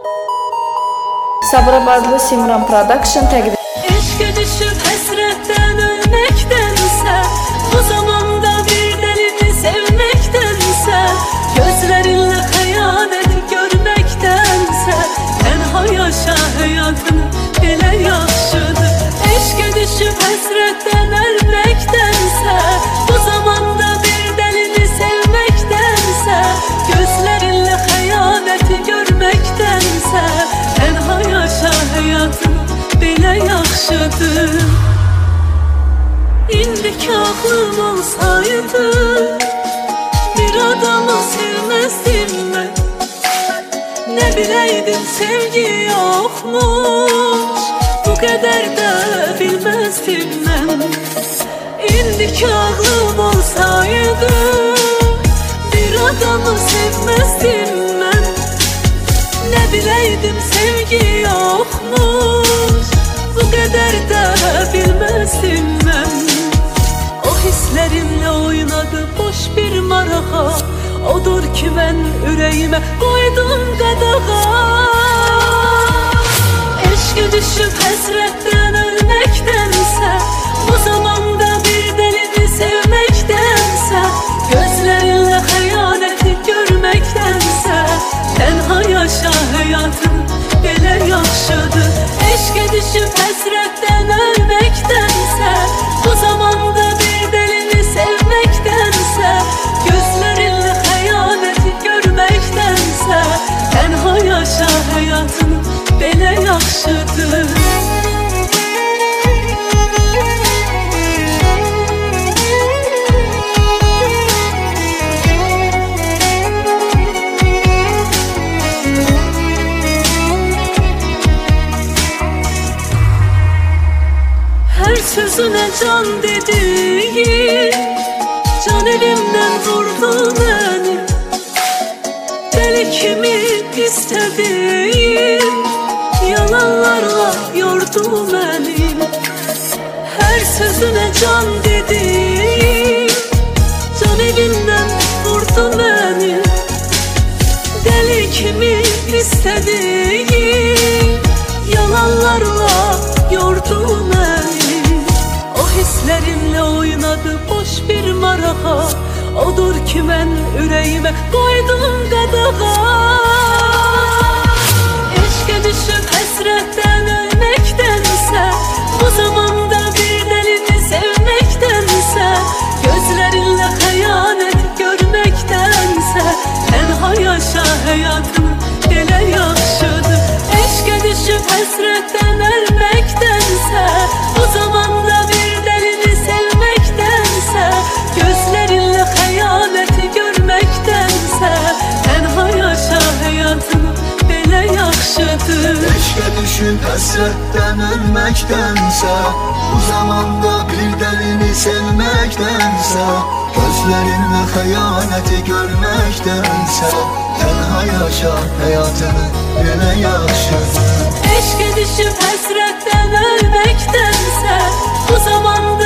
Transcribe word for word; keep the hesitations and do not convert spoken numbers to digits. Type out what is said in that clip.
Sabırabadlı Simran Production təqdim. Eşqə düşüb həsrətdən ölməkdənsə, bu zamanda bir dəlini sevməkdənsə, gözlərinlə xəyanəti görməkdənsə, tənha yaşa həyatını belə yaxşıdır. Eşqə düşüb həsrətdən ölməkdənsə, bu zamanda bir dəlini sevməkdənsə, gözlərinlə xəyanəti görməkdənsə, tənha yaşa həyatını belə yaxşıdır. İndiki aklım olsaydı, bir adamı sevmezdim ben. Ne bileydim sevgi yokmuş, bu kadar da bilmezdim ben. İndiki aklım olsaydı, bir adamı sevmezdim ben. Ne bileydim sevgi yokmuş, bu kadar da bilmezdim ben. O hislerimle oynadı boş bir marağa, odur ki ben yüreğime koydum qadağa. Eşqə düşüb həsrətdən ölməkdənsə, bu zamanda bir dəlini sevməkdənsə, gözlərinlə xəyanəti görməkdənsə, tənha yaşa həyatın belə yaxşıdır. Eşqə düşüb həsrətdən ölməkdənsə, bu zamanda bir dəlini sevməkdənsə, gözlərinlə xəyanəti görməkdənsə, tənha yaşa həyatın belə yaxşıdır. Her sözüne can dediğin, can elimden vurdu beni. Deli kimi istediğin, yalanlarla yordu beni. Her sözüne can dediğin, can elimden vurdu beni. Deli kimi istediğin, yalanlarla yordu beni. Hislerimle oynadı boş bir marağa, odur ki ben yüreğime koydum qadağa. Eşqə düşüb həsrətdən ölməkdənsə, bu zamanda bir dəlini sevməkdənsə, gözlərinlə xəyanət görməkdənsə, tənha yaşa həyatını belə yaxşıdır. Eşqə düşüb həsrətdən ölməkdənsə, bu zamanda bir gözlerinle xəyanəti görməkdənsə, tənha yaşa həyatını belə yaxşıdır. Eşqə düşüb həsrətdən ölməkdənsə, bu zamanda bir dəlini sevməkdənsə, gözlerinlə xəyanəti görməkdənsə, tənha yaşa həyatını belə yaxşıdır. Eşqə düşüb həsrətdən ölməkdənsə, bu zamanda